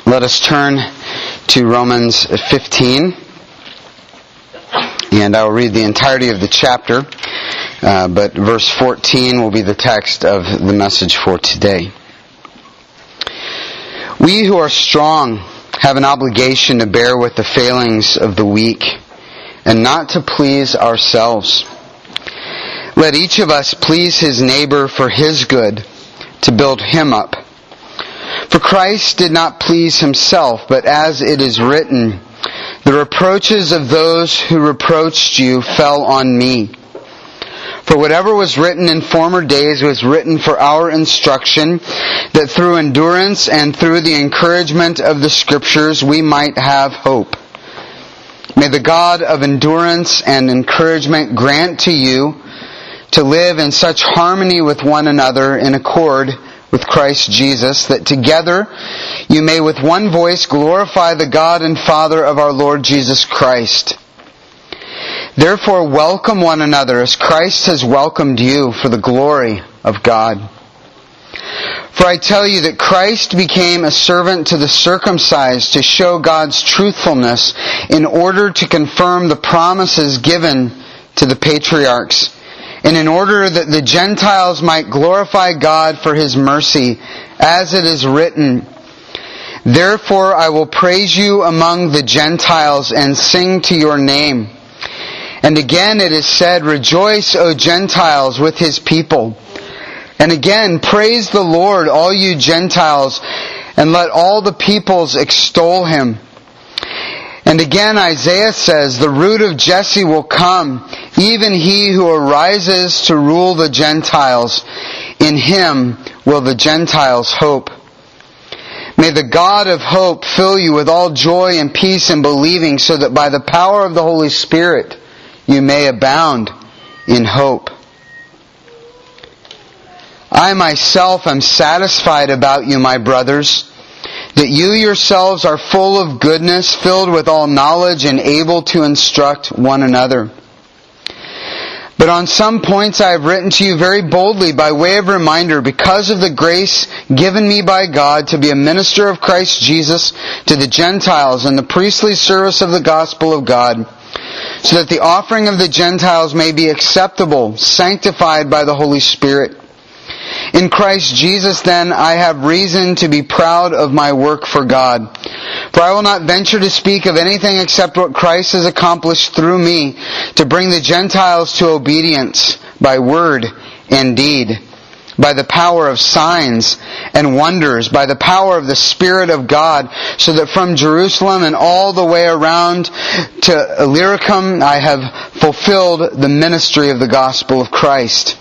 Let us turn to Romans 15, and I will read the entirety of the chapter, but verse 14 will be the text of the message for today. We who are strong have an obligation to bear with the failings of the weak, and not to please ourselves. Let each of us please his neighbor for his good, to build him up. For Christ did not please himself, but as it is written, the reproaches of those who reproached you fell on me. For whatever was written in former days was written for our instruction, that through endurance and through the encouragement of the Scriptures we might have hope. May the God of endurance and encouragement grant to you to live in such harmony with one another in accord with Christ Jesus, that together you may with one voice glorify the God and Father of our Lord Jesus Christ. Therefore welcome one another as Christ has welcomed you for the glory of God. For I tell you that Christ became a servant to the circumcised to show God's truthfulness in order to confirm the promises given to the patriarchs, and in order that the Gentiles might glorify God for His mercy, as it is written, therefore I will praise you among the Gentiles and sing to your name. And again it is said, rejoice, O Gentiles, with His people. And again, praise the Lord, all you Gentiles, and let all the peoples extol Him. And again Isaiah says, the root of Jesse will come, even he who arises to rule the Gentiles. In him will the Gentiles hope. May the God of hope fill you with all joy and peace in believing, so that by the power of the Holy Spirit you may abound in hope. I myself am satisfied about you, my brothers, that you yourselves are full of goodness, filled with all knowledge, and able to instruct one another. But on some points I have written to you very boldly by way of reminder, because of the grace given me by God to be a minister of Christ Jesus to the Gentiles in the priestly service of the gospel of God, so that the offering of the Gentiles may be acceptable, sanctified by the Holy Spirit. In Christ Jesus, then, I have reason to be proud of my work for God. For I will not venture to speak of anything except what Christ has accomplished through me to bring the Gentiles to obedience by word and deed, by the power of signs and wonders, by the power of the Spirit of God, so that from Jerusalem and all the way around to Illyricum I have fulfilled the ministry of the gospel of Christ.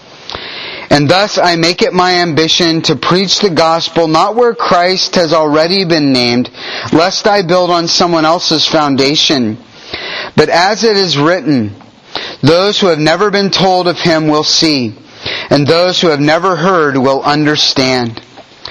And thus I make it my ambition to preach the gospel not where Christ has already been named, lest I build on someone else's foundation. But as it is written, those who have never been told of Him will see, and those who have never heard will understand.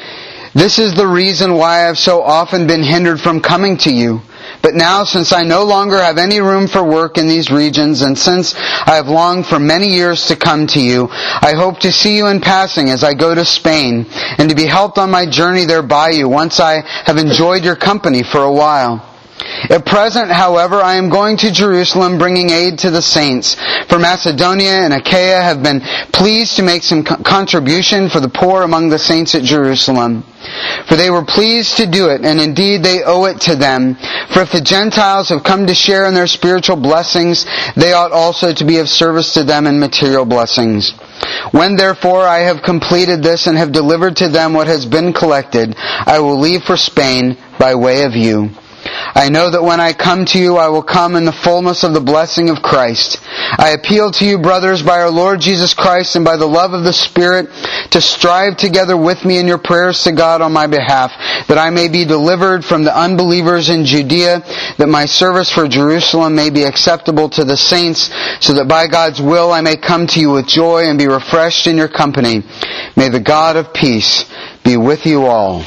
This is the reason why I have so often been hindered from coming to you. But now, since I no longer have any room for work in these regions, and since I have longed for many years to come to you, I hope to see you in passing as I go to Spain, and to be helped on my journey there by you, once I have enjoyed your company for a while. At present, however, I am going to Jerusalem bringing aid to the saints. For Macedonia and Achaia have been pleased to make some contribution for the poor among the saints at Jerusalem. For they were pleased to do it, and indeed they owe it to them. For if the Gentiles have come to share in their spiritual blessings, they ought also to be of service to them in material blessings. When therefore I have completed this and have delivered to them what has been collected, I will leave for Spain by way of you. I know that when I come to you, I will come in the fullness of the blessing of Christ. I appeal to you, brothers, by our Lord Jesus Christ and by the love of the Spirit, to strive together with me in your prayers to God on my behalf, that I may be delivered from the unbelievers in Judea, that my service for Jerusalem may be acceptable to the saints, so that by God's will I may come to you with joy and be refreshed in your company. May the God of peace be with you all.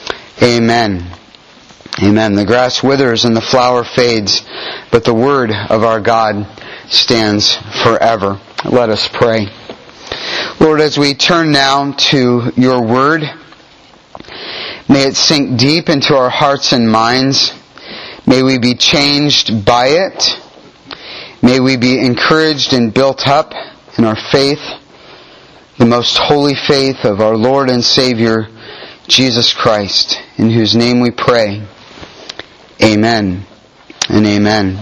Amen. Amen. The grass withers and the flower fades, but the word of our God stands forever. Let us pray. Lord, as we turn now to your word, May it sink deep into our hearts and minds. May we be changed by it. May we be encouraged and built up in our faith, the most holy faith of our Lord and Savior, Jesus Christ, in whose name we pray. Amen and amen.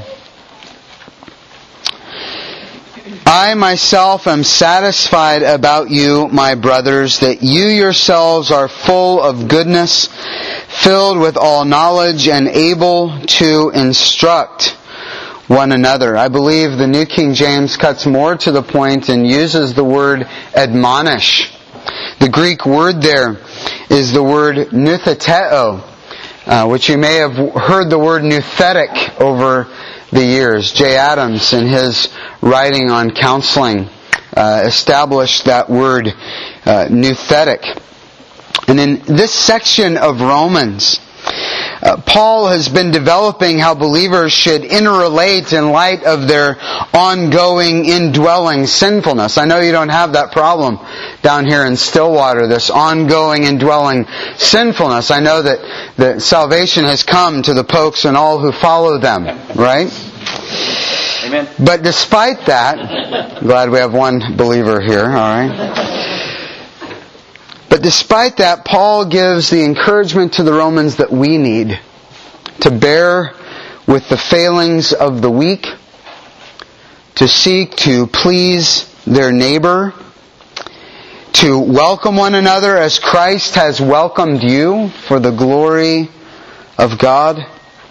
I myself am satisfied about you, my brothers, that you yourselves are full of goodness, filled with all knowledge, and able to instruct one another. I believe the New King James cuts more to the point and uses the word admonish. The Greek word there is the word nutheteo, which you may have heard the word nuthetic over the years. Jay Adams, in his writing on counseling, established that word nuthetic. And in this section of Romans, Paul has been developing how believers should interrelate in light of their ongoing indwelling sinfulness. I know you don't have that problem down here in Stillwater, this ongoing indwelling sinfulness. I know that salvation has come to the Pokes and all who follow them, right? Amen. But despite that, glad we have one believer here, all right? But despite that, Paul gives the encouragement to the Romans that we need to bear with the failings of the weak, to seek to please their neighbor, to welcome one another as Christ has welcomed you for the glory of God.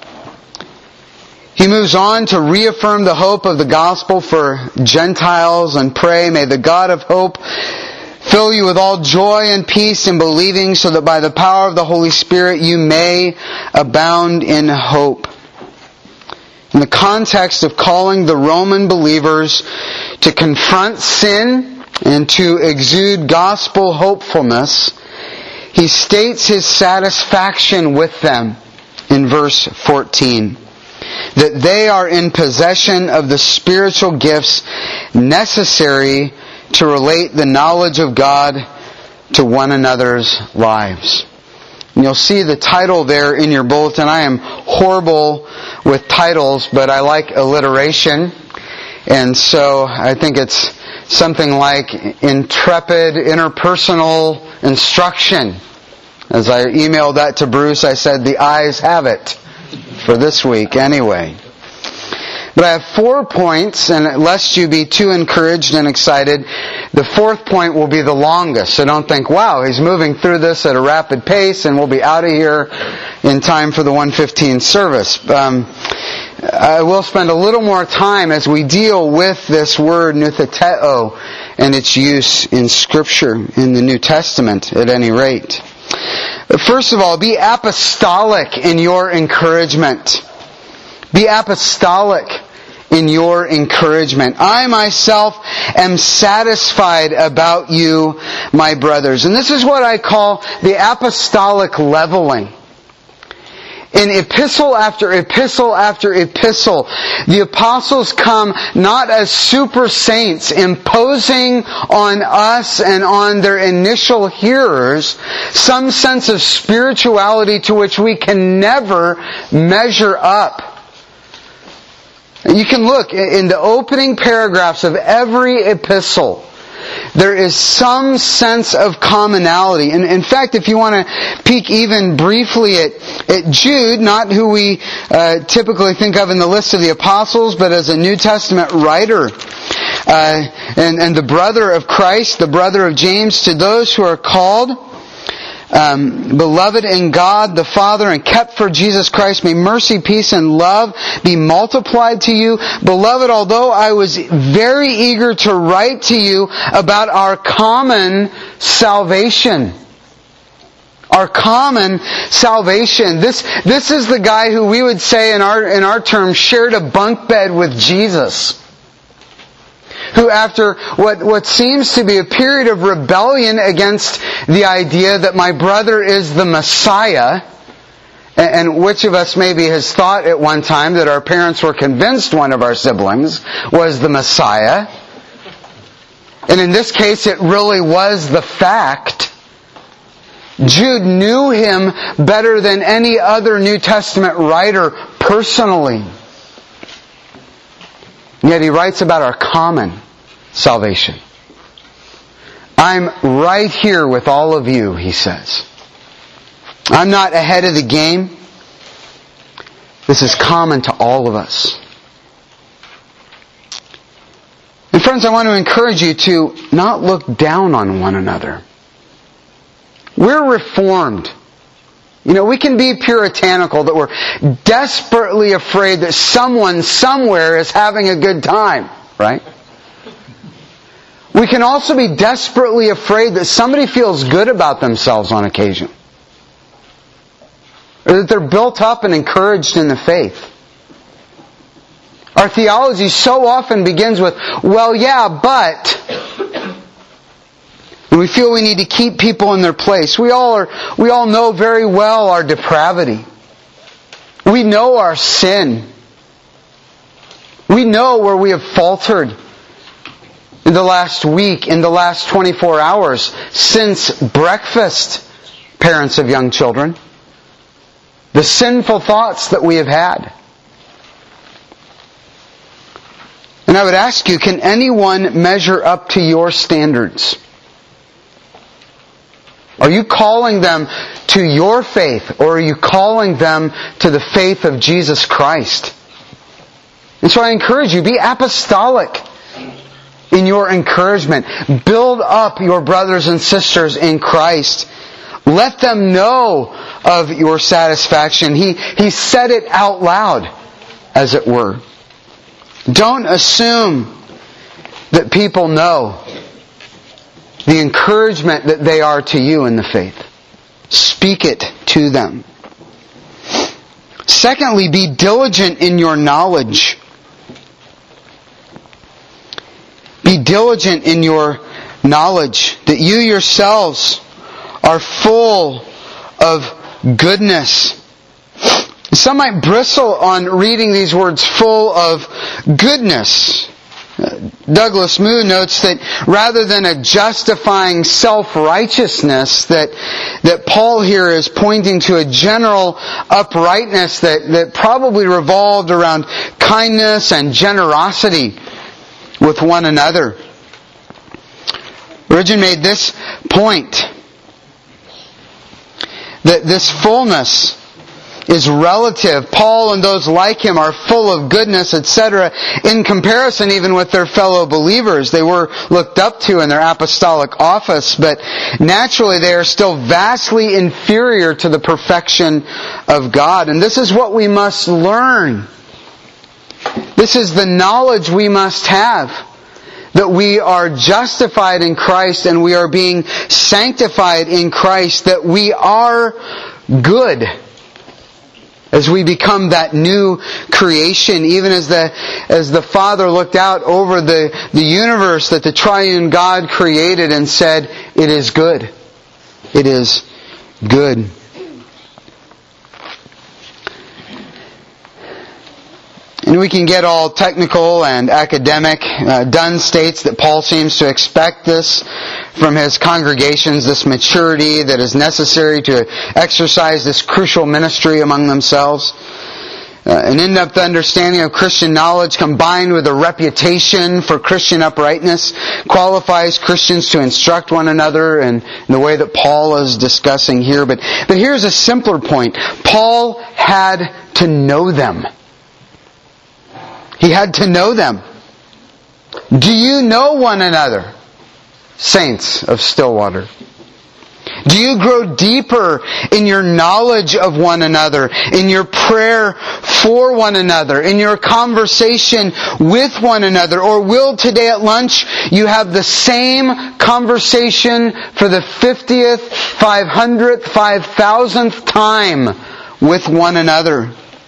He moves on to reaffirm the hope of the gospel for Gentiles and pray, may the God of hope fill you with all joy and peace in believing, so that by the power of the Holy Spirit you may abound in hope. In the context of calling the Roman believers to confront sin and to exude gospel hopefulness, he states his satisfaction with them in verse 14. That they are in possession of the spiritual gifts necessary to relate the knowledge of God to one another's lives. And you'll see the title there in your bulletin. I am horrible with titles, but I like alliteration. And so I think it's something like Intrepid Interpersonal Instruction. As I emailed that to Bruce, I said the ayes have it for this week anyway. But I have 4 points, and lest you be too encouraged and excited, the 4th point will be the longest. So don't think, wow, he's moving through this at a rapid pace and we'll be out of here in time for the 1:15 service. I will spend a little more time as we deal with this word nutheteo and its use in Scripture, in the New Testament at any rate. But first of all, be apostolic in your encouragement. Be apostolic in your encouragement. I myself am satisfied about you, my brothers. And this is what I call the apostolic leveling. In epistle after epistle after epistle, the apostles come not as super saints imposing on us and on their initial hearers some sense of spirituality to which we can never measure up. You can look in the opening paragraphs of every epistle. There is some sense of commonality. And in fact, if you want to peek even briefly at Jude, not who we typically think of in the list of the apostles, but as a New Testament writer, and the brother of Christ, the brother of James, to those who are called, beloved in God the Father and kept for Jesus Christ, may mercy, peace, and love be multiplied to you. Beloved, although I was very eager to write to you about our common salvation. Our common salvation. This is the guy who we would say in our terms shared a bunk bed with Jesus. Who after what seems to be a period of rebellion against the idea that my brother is the Messiah, and which of us maybe has thought at one time that our parents were convinced one of our siblings was the Messiah, and in this case it really was the fact. Jude knew Him better than any other New Testament writer personally. Yet he writes about our common salvation. I'm right here with all of you, he says. I'm not ahead of the game. This is common to all of us. And friends, I want to encourage you to not look down on one another. We're Reformed. We can be puritanical, that we're desperately afraid that someone somewhere is having a good time, right? We can also be desperately afraid that somebody feels good about themselves on occasion. Or that they're built up and encouraged in the faith. Our theology so often begins with, well, yeah, but... And we feel we need to keep people in their place. We all know very well our depravity. We know our sin. We know where we have faltered in the last week, in the last 24 hours, since breakfast, parents of young children. The sinful thoughts that we have had. And I would ask you, can anyone measure up to your standards? Are you calling them to your faith, or are you calling them to the faith of Jesus Christ? And so I encourage you, be apostolic in your encouragement. Build up your brothers and sisters in Christ. Let them know of your satisfaction. He said it out loud, as it were. Don't assume that people know the encouragement that they are to you in the faith. Speak it to them. Secondly, be diligent in your knowledge. Be diligent in your knowledge, that you yourselves are full of goodness. Some might bristle on reading these words, full of goodness. Douglas Moo notes that rather than a justifying self-righteousness, that Paul here is pointing to a general uprightness that probably revolved around kindness and generosity with one another. Origen made this point, that this fullness is relative. Paul and those like him are full of goodness, etc., in comparison even with their fellow believers. They were looked up to in their apostolic office, but naturally they are still vastly inferior to the perfection of God. And this is what we must learn. This is the knowledge we must have. That we are justified in Christ and we are being sanctified in Christ. That we are good. As we become that new creation, even as the Father looked out over the universe that the triune God created and said, it is good. It is good. And we can get all technical and academic. Dunn states that Paul seems to expect this from his congregations, this maturity that is necessary to exercise this crucial ministry among themselves. An in-depth understanding of Christian knowledge combined with a reputation for Christian uprightness qualifies Christians to instruct one another in the way that Paul is discussing here. But here's a simpler point. Paul had to know them. He had to know them. Do you know one another, saints of Stillwater? Do you grow deeper in your knowledge of one another, in your prayer for one another, in your conversation with one another? Or will today at lunch you have the same conversation for the 50th, 500th, 5,000th time with one another?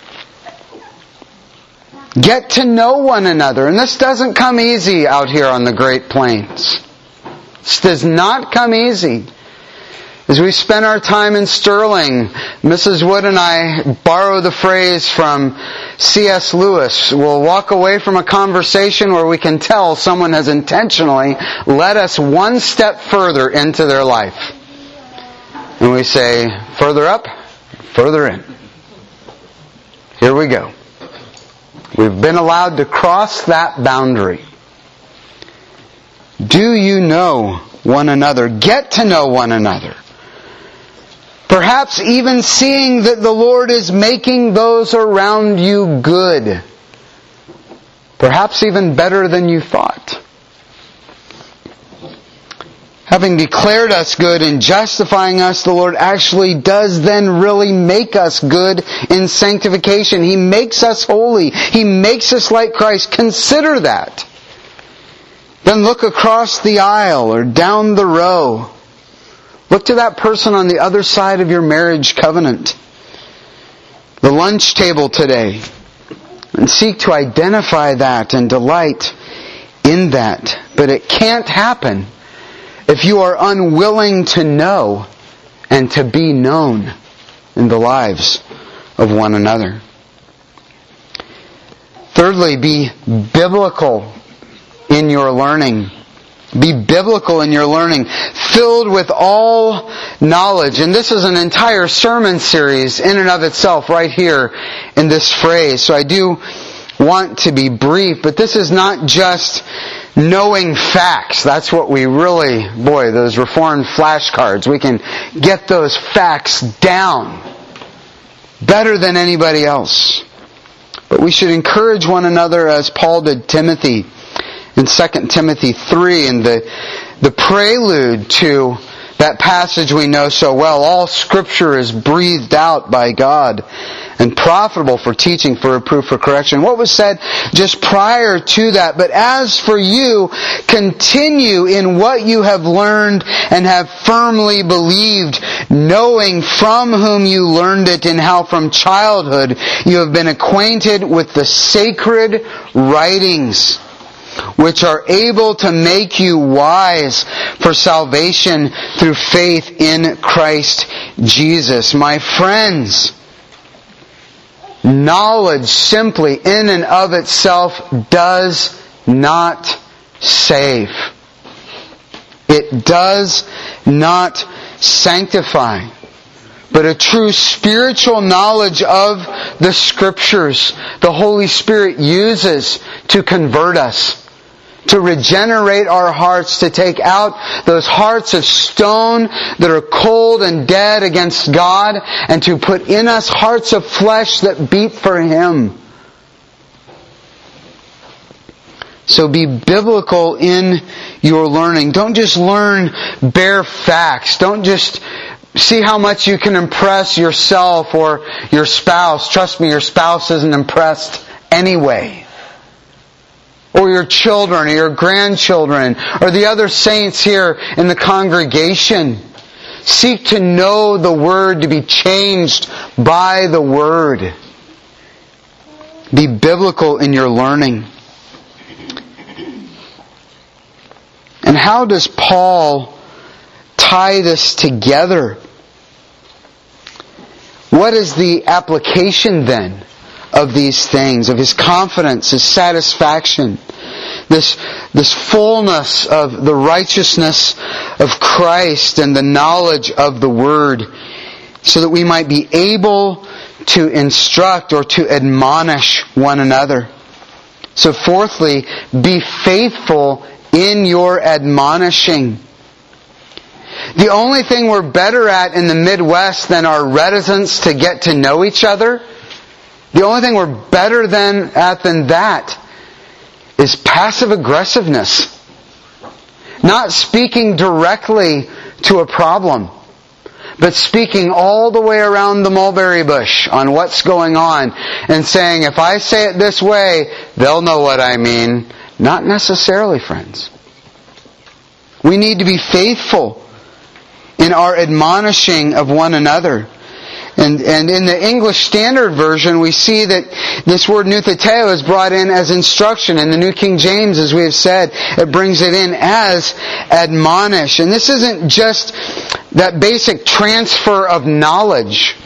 Get to know one another. And this doesn't come easy out here on the Great Plains. This does not come easy. As we spend our time in Sterling, Mrs. Wood and I borrow the phrase from C.S. Lewis. We'll walk away from a conversation where we can tell someone has intentionally led us one step further into their life. And we say, further up, further in. Here we go. We've been allowed to cross that boundary. Do you know one another? Get to know one another. Perhaps even seeing that the Lord is making those around you good. Perhaps even better than you thought. Having declared us good and justifying us, the Lord actually does then really make us good in sanctification. He makes us holy. He makes us like Christ. Consider that. Then look across the aisle or down the row. Look to that person on the other side of your marriage covenant. The lunch table today. And seek to identify that and delight in that. But it can't happen if you are unwilling to know and to be known in the lives of one another. Thirdly, be biblical in your learning. Be biblical in your learning, filled with all knowledge. And this is an entire sermon series in and of itself right here in this phrase. So I do want to be brief, but this is not just knowing facts. That's what we really, those Reformed flashcards, we can get those facts down better than anybody else. But we should encourage one another as Paul did Timothy in 2 Timothy 3, and the prelude to that passage we know so well. All Scripture is breathed out by God and profitable for teaching, for reproof, for correction. What was said just prior to that? But as for you, continue in what you have learned and have firmly believed, knowing from whom you learned it, and how from childhood you have been acquainted with the sacred writings, which are able to make you wise for salvation through faith in Christ Jesus. My friends, knowledge simply in and of itself does not save. It does not sanctify. But a true spiritual knowledge of the Scriptures, the Holy Spirit uses to convert us, to regenerate our hearts, to take out those hearts of stone that are cold and dead against God, and to put in us hearts of flesh that beat for Him. So be biblical in your learning. Don't just learn bare facts. Don't just see how much you can impress yourself or your spouse. Trust me, your spouse isn't impressed anyway. Or your children, or your grandchildren, or the other saints here in the congregation. Seek to know the Word, to be changed by the Word. Be biblical in your learning. And how does Paul tie this together? What is the application then of these things, of his confidence, his satisfaction, this fullness of the righteousness of Christ and the knowledge of the Word, so that we might be able to instruct or to admonish one another? So fourthly, be faithful in your admonishing. The only thing we're better at in the Midwest than our reticence to get to know each other, the only thing we're better at than that is passive aggressiveness. Not speaking directly to a problem, but speaking all the way around the mulberry bush on what's going on and saying, if I say it this way, they'll know what I mean. Not necessarily, friends. We need to be faithful in our admonishing of one another. And in the English Standard Version, we see that this word noutheteo is brought in as instruction. In the New King James, as we have said, it brings it in as admonish. And this isn't just that basic transfer of knowledge.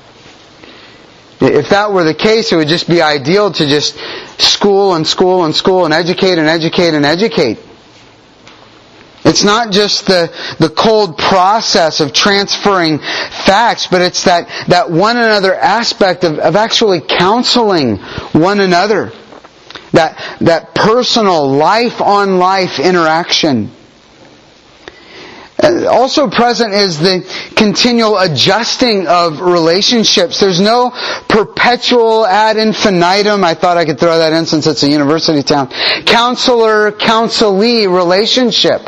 If that were the case, it would just be ideal to just school and school and school and educate and educate and educate. It's not just the cold process of transferring facts, but it's that one another aspect of actually counseling one another. That personal life-on-life interaction. Also present is the continual adjusting of relationships. There's no perpetual ad infinitum. I thought I could throw that in since it's a university town. Counselor-counselee relationship.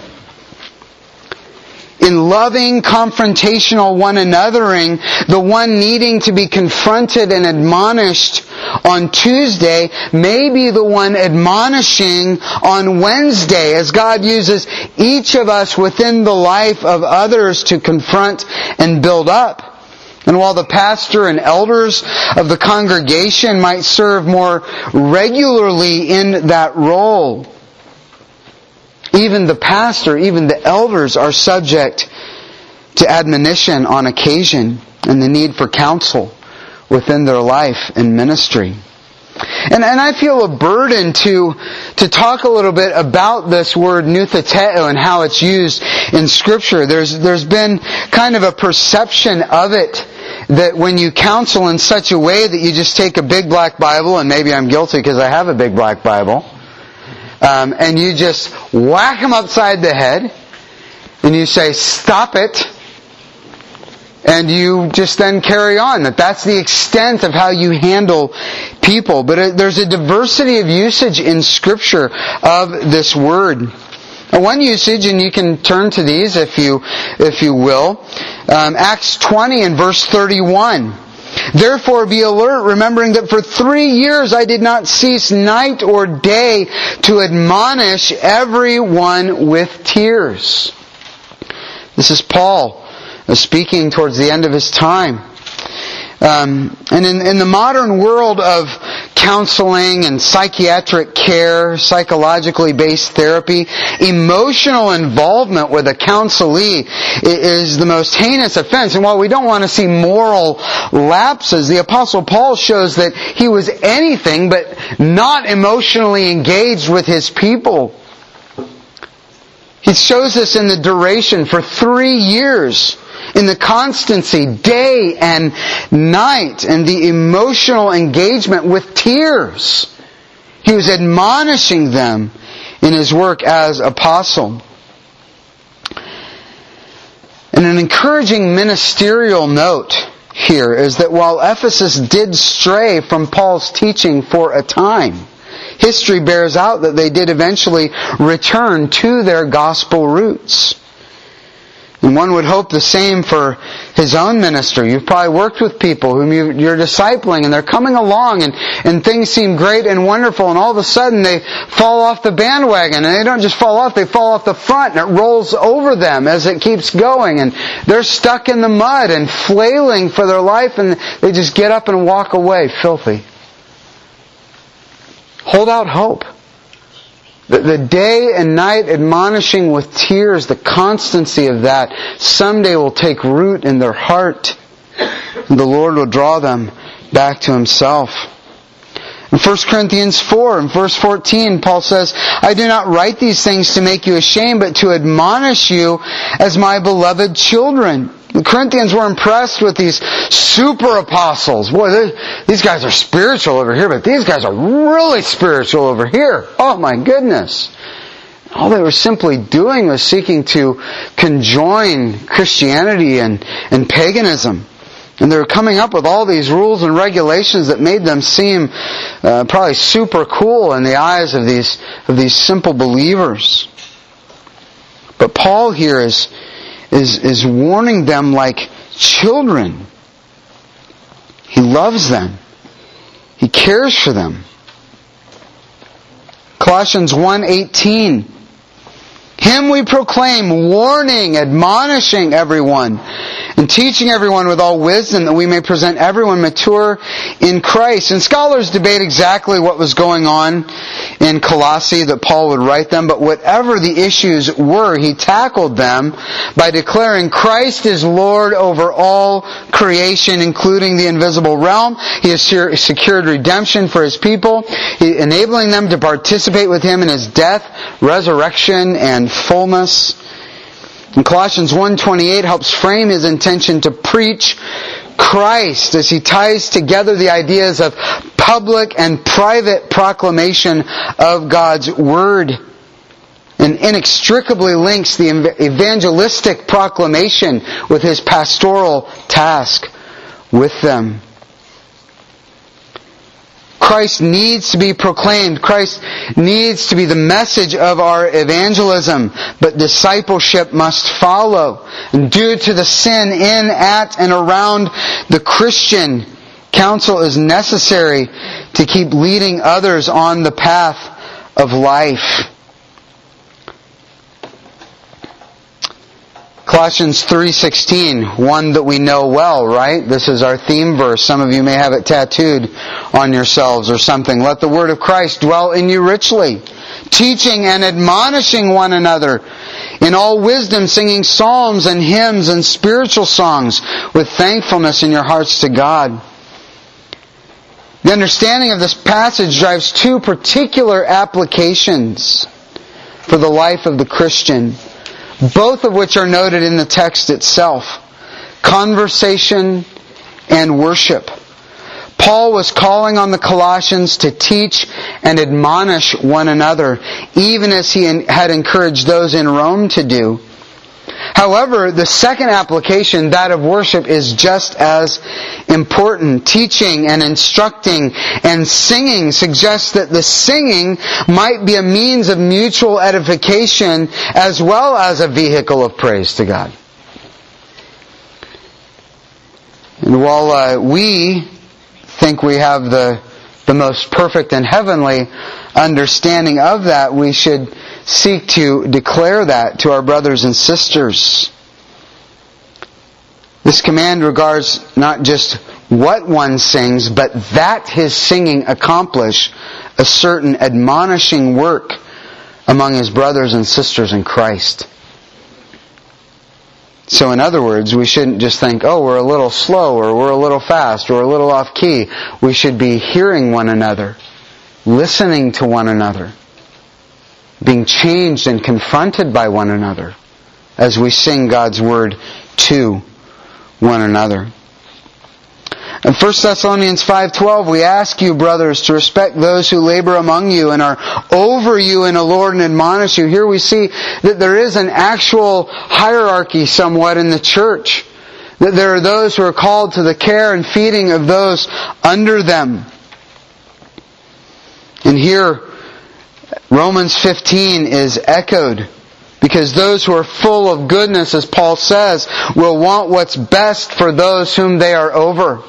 In loving, confrontational one anothering, the one needing to be confronted and admonished on Tuesday may be the one admonishing on Wednesday, as God uses each of us within the life of others to confront and build up. And while the pastor and elders of the congregation might serve more regularly in that role, even the pastor, even the elders are subject to admonition on occasion and the need for counsel within their life and ministry. And I feel a burden to talk a little bit about this word nutheteo and how it's used in Scripture. There's been kind of a perception of it that when you counsel in such a way that you just take a big black Bible, and maybe I'm guilty because I have a big black Bible, and you just whack them upside the head, and you say, "Stop it," and you just then carry on. That's the extent of how you handle people. But there's a diversity of usage in Scripture of this word. One usage, and you can turn to these if you will, Acts 20 and verse 31. Therefore be alert, remembering that for 3 years I did not cease night or day to admonish everyone with tears. This is Paul speaking towards the end of his time. And in the modern world of counseling and psychiatric care, psychologically based therapy, emotional involvement with a counselee is the most heinous offense. And while we don't want to see moral lapses, the Apostle Paul shows that he was anything but not emotionally engaged with his people. He shows this in the duration for 3 years. In the constancy, day and night, and the emotional engagement with tears. He was admonishing them in his work as apostle. And an encouraging ministerial note here is that while Ephesus did stray from Paul's teaching for a time, history bears out that they did eventually return to their gospel roots. And one would hope the same for his own ministry. You've probably worked with people whom you're discipling, and they're coming along, and things seem great and wonderful, and all of a sudden they fall off the bandwagon. And they don't just fall off, they fall off the front, and it rolls over them as it keeps going. And they're stuck in the mud and flailing for their life, and they just get up and walk away filthy. Hold out hope. The day and night admonishing with tears, the constancy of that someday will take root in their heart. And the Lord will draw them back to Himself. In 1 Corinthians 4, in verse 14, Paul says, I do not write these things to make you ashamed, but to admonish you as my beloved children. The Corinthians were impressed with these super apostles. Boy, these guys are spiritual over here, but these guys are really spiritual over here. Oh my goodness. All they were simply doing was seeking to conjoin Christianity and paganism. And they were coming up with all these rules and regulations that made them seem probably super cool in the eyes of these simple believers. But Paul here is warning them like children. He loves them. He cares for them. Colossians 1:18. Him we proclaim, warning, admonishing everyone, and teaching everyone with all wisdom, that we may present everyone mature in Christ. And scholars debate exactly what was going on in Colossae that Paul would write them, but whatever the issues were, he tackled them by declaring Christ is Lord over all creation, including the invisible realm. He has secured redemption for His people, enabling them to participate with Him in His death, resurrection, and fullness. And Colossians 1:28 helps frame his intention to preach Christ as he ties together the ideas of public and private proclamation of God's Word, and inextricably links the evangelistic proclamation with his pastoral task with them. Christ needs to be proclaimed. Christ needs to be the message of our evangelism. But discipleship must follow. And due to the sin in, at, and around the Christian, counsel is necessary to keep leading others on the path of life. Colossians 3:16, one that we know well, right? This is our theme verse. Some of you may have it tattooed on yourselves or something. Let the word of Christ dwell in you richly, teaching and admonishing one another in all wisdom, singing psalms and hymns and spiritual songs with thankfulness in your hearts to God. The understanding of this passage drives two particular applications for the life of the Christian, both of which are noted in the text itself: conversation and worship. Paul was calling on the Colossians to teach and admonish one another, even as he had encouraged those in Rome to do. However, the second application, that of worship, is just as important. Teaching and instructing and singing suggests that the singing might be a means of mutual edification as well as a vehicle of praise to God. And while we think we have the most perfect and heavenly understanding of that, we should seek to declare that to our brothers and sisters. This command regards not just what one sings, but that his singing accomplish a certain admonishing work among his brothers and sisters in Christ. So in other words, we shouldn't just think, oh, we're a little slow, or we're a little fast, or a little off key. We should be hearing one another, listening to one another, being changed and confronted by one another as we sing God's Word to one another. In 1 Thessalonians 5:12, we ask you, brothers, to respect those who labor among you and are over you in the Lord and admonish you. Here we see that there is an actual hierarchy somewhat in the church. That there are those who are called to the care and feeding of those under them. And here, Romans 15 is echoed, because those who are full of goodness, as Paul says, will want what's best for those whom they are over.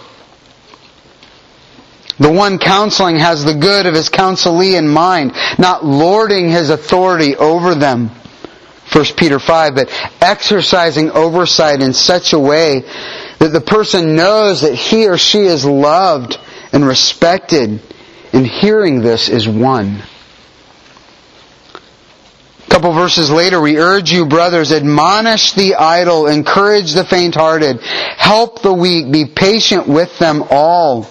The one counseling has the good of his counselee in mind, not lording his authority over them, 1 Peter 5, but exercising oversight in such a way that the person knows that he or she is loved and respected, and hearing this is won. A couple verses later, we urge you, brothers, admonish the idle, encourage the faint-hearted, help the weak, be patient with them all.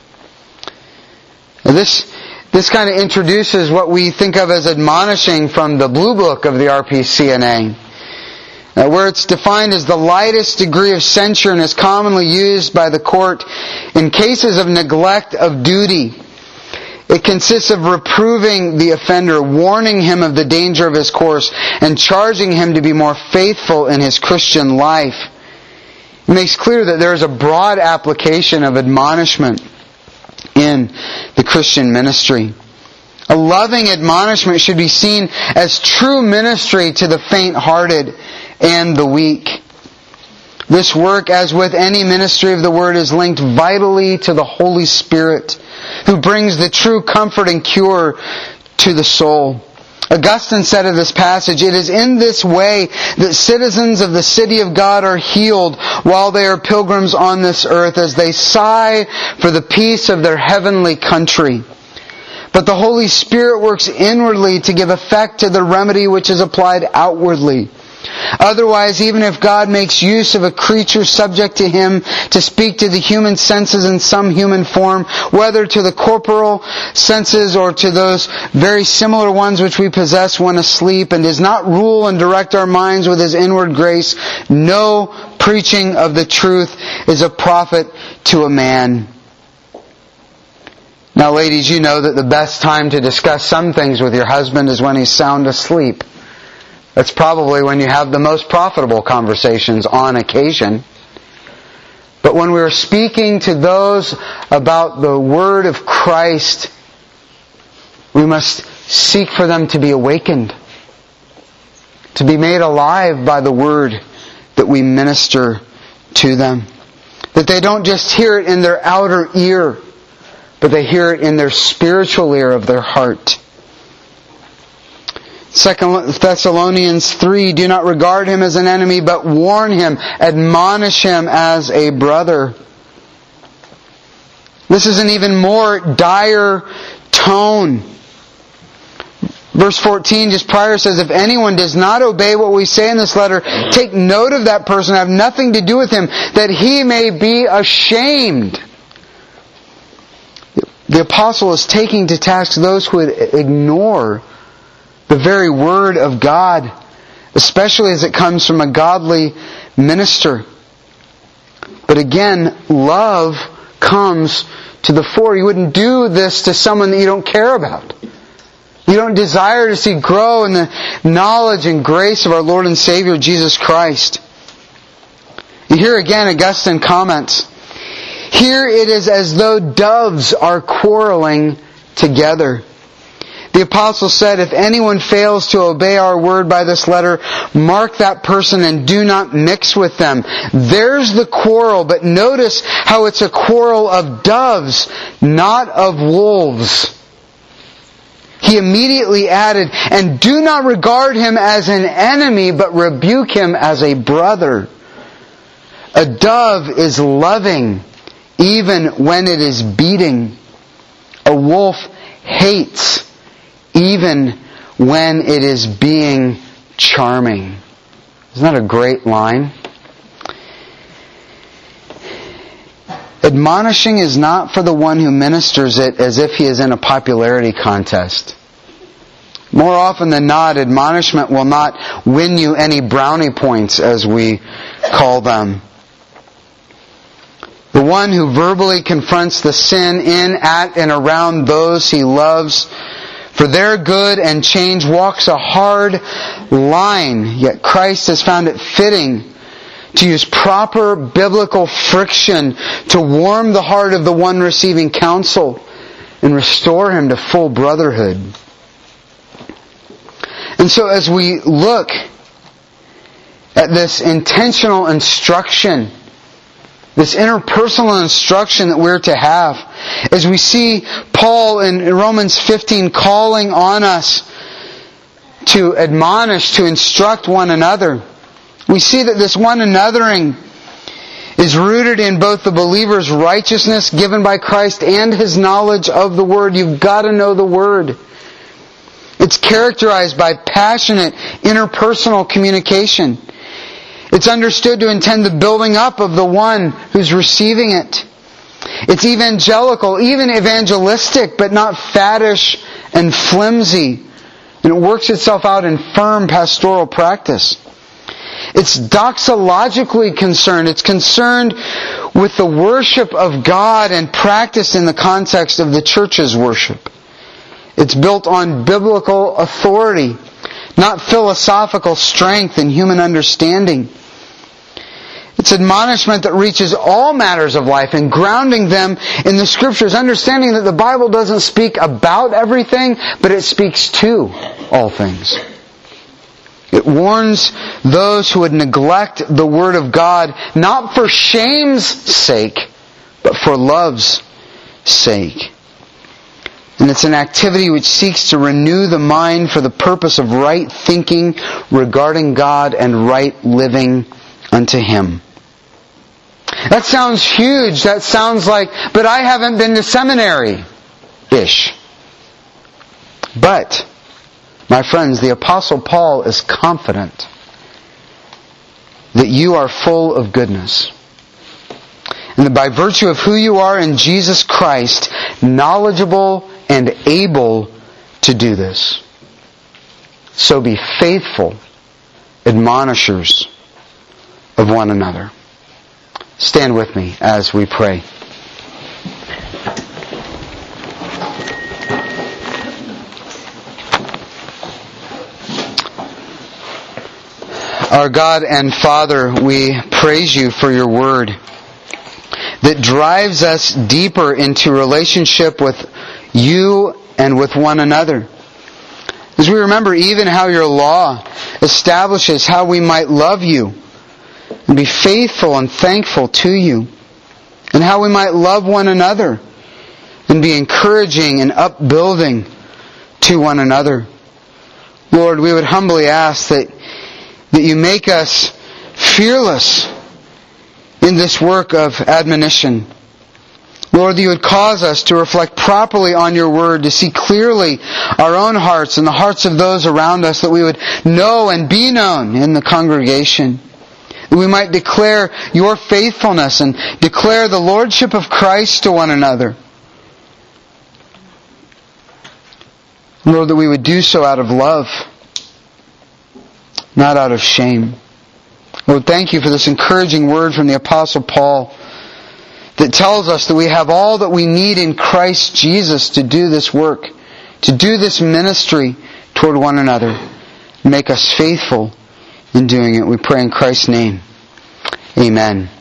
Now this kind of introduces what we think of as admonishing from the Blue Book of the RPCNA, where it's defined as the lightest degree of censure and is commonly used by the court in cases of neglect of duty. It consists of reproving the offender, warning him of the danger of his course, and charging him to be more faithful in his Christian life. It makes clear that there is a broad application of admonishment in the Christian ministry. A loving admonishment should be seen as true ministry to the faint-hearted and the weak. This work, as with any ministry of the Word, is linked vitally to the Holy Spirit, who brings the true comfort and cure to the soul. Augustine said of this passage, "It is in this way that citizens of the city of God are healed while they are pilgrims on this earth, as they sigh for the peace of their heavenly country. But the Holy Spirit works inwardly to give effect to the remedy which is applied outwardly. Otherwise, even if God makes use of a creature subject to Him to speak to the human senses in some human form, whether to the corporal senses or to those very similar ones which we possess when asleep, and does not rule and direct our minds with His inward grace, no preaching of the truth is a profit to a man. Now, ladies, you know that the best time to discuss some things with your husband is when he's sound asleep. That's probably when you have the most profitable conversations on occasion. But when we're speaking to those about the Word of Christ, we must seek for them to be awakened, to be made alive by the Word that we minister to them. That they don't just hear it in their outer ear, but they hear it in their spiritual ear of their heart. 2 Thessalonians 3, do not regard him as an enemy, but warn him, admonish him as a brother. This is an even more dire tone. Verse 14 just prior says, if anyone does not obey what we say in this letter, take note of that person, have nothing to do with him, that he may be ashamed. The apostle is taking to task those who would ignore the very Word of God, especially as it comes from a godly minister. But again, love comes to the fore. You wouldn't do this to someone that you don't care about. You don't desire to see grow in the knowledge and grace of our Lord and Savior Jesus Christ. And here again, Augustine comments, here it is as though doves are quarreling together. The apostle said, if anyone fails to obey our word by this letter, mark that person and do not mix with them. There's the quarrel, but notice how it's a quarrel of doves, not of wolves. He immediately added, and do not regard him as an enemy, but rebuke him as a brother. A dove is loving, even when it is beating. A wolf hates, even when it is being charming. Isn't that a great line? Admonishing is not for the one who ministers it as if he is in a popularity contest. More often than not, admonishment will not win you any brownie points, as we call them. The one who verbally confronts the sin in, at, and around those he loves for their good and change walks a hard line, yet Christ has found it fitting to use proper biblical friction to warm the heart of the one receiving counsel and restore him to full brotherhood. And so as we look at this intentional instruction, this interpersonal instruction that we're to have, as we see Paul in Romans 15 calling on us to admonish, to instruct one another, we see that this one anothering is rooted in both the believer's righteousness given by Christ and his knowledge of the Word. You've got to know the Word. It's characterized by passionate interpersonal communication. It's understood to intend the building up of the one who's receiving it. It's evangelical, even evangelistic, but not faddish and flimsy. And it works itself out in firm pastoral practice. It's doxologically concerned. It's concerned with the worship of God and practiced in the context of the church's worship. It's built on biblical authority, not philosophical strength and human understanding. It's admonishment that reaches all matters of life and grounding them in the Scriptures, understanding that the Bible doesn't speak about everything, but it speaks to all things. It warns those who would neglect the Word of God, not for shame's sake, but for love's sake. And it's an activity which seeks to renew the mind for the purpose of right thinking regarding God and right living unto Him. That sounds huge. That sounds like, but I haven't been to seminary-ish. But, my friends, the Apostle Paul is confident that you are full of goodness, and that by virtue of who you are in Jesus Christ, knowledgeable and able to do this. So be faithful admonishers of one another. Stand with me as we pray. Our God and Father, we praise you for your word that drives us deeper into relationship with you and with one another. As we remember even how your law establishes how we might love you and be faithful and thankful to you, and how we might love one another and be encouraging and upbuilding to one another. Lord, we would humbly ask that you make us fearless in this work of admonition. Lord, that you would cause us to reflect properly on your word, to see clearly our own hearts and the hearts of those around us, that we would know and be known in the congregation. That we might declare your faithfulness and declare the lordship of Christ to one another. Lord, that we would do so out of love, not out of shame. Lord, thank you for this encouraging word from the Apostle Paul that tells us that we have all that we need in Christ Jesus to do this work, to do this ministry toward one another. Make us faithful in doing it. We pray in Christ's name. Amen.